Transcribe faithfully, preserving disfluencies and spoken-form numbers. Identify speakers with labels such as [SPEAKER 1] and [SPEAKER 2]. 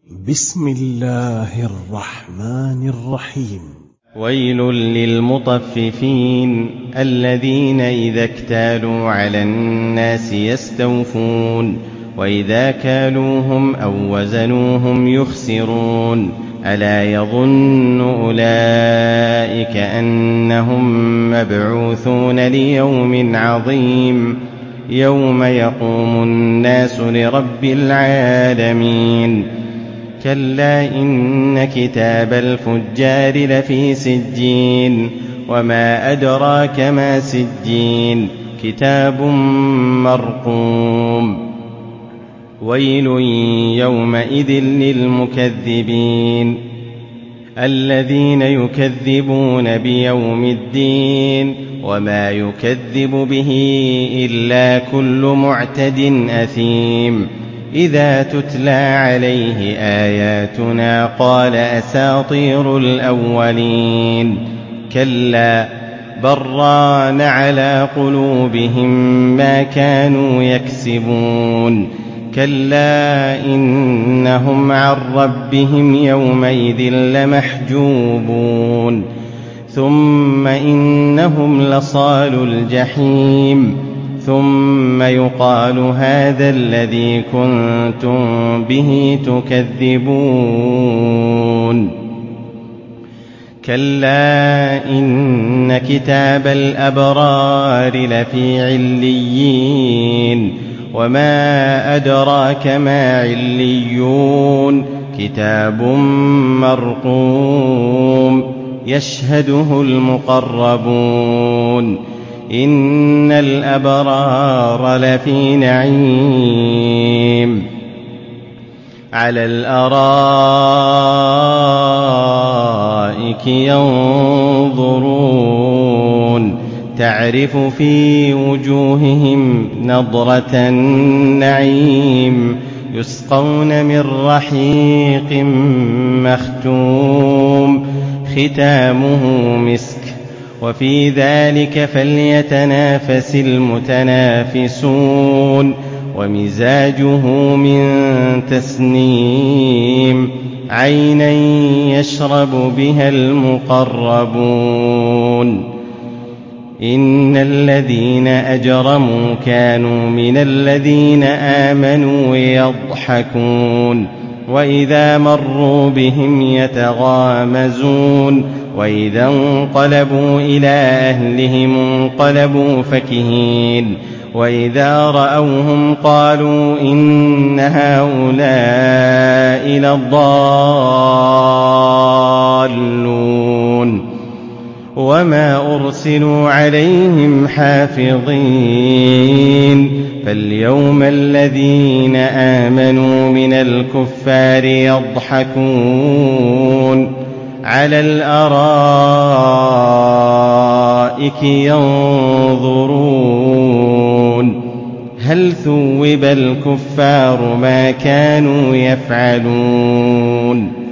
[SPEAKER 1] بسم الله الرحمن الرحيم.
[SPEAKER 2] ويل للمطففين الذين إذا اكتالوا على الناس يستوفون وإذا كالوهم أو وزنوهم يخسرون ألا يظن أولئك أنهم مبعوثون ليوم عظيم يوم يقوم الناس لرب العالمين. كلا إن كتاب الفجار لفي سجين وما أدراك ما سجين كتاب مرقوم. ويل يومئذ للمكذبين الذين يكذبون بيوم الدين وما يكذب به إلا كل معتد أثيم. إذا تتلى عليه آياتنا قال أساطير الأولين. كلا بل ران على قلوبهم ما كانوا يكسبون. كلا إنهم عن ربهم يومئذ لمحجوبون. ثم إنهم لصالو الجحيم ثم يقال هذا الذي كنتم به تكذبون. كلا إن كتاب الأبرار لفي عليين وما أدراك ما عليون كتاب مرقوم يشهده المقربون. إن الأبرار لفي نعيم على الأرائك ينظرون تعرف في وجوههم نضرة النعيم يسقون من رحيق مختوم ختامه مسك وفي ذلك فليتنافس المتنافسون. ومزاجه من تسنيم عينا يشرب بها المقربون. إن الذين أجرموا كانوا من الذين آمنوا يضحكون وإذا مروا بهم يتغامزون وإذا انقلبوا إلى أهلهم انقلبوا فكهين وإذا رأوهم قالوا إن هؤلاء لضالون. وما أرسلوا عليهم حافظين فاليوم الذين آمنوا من الكفار يضحكون على الأرائك ينظرون هل ثوب الكفار ما كانوا يفعلون.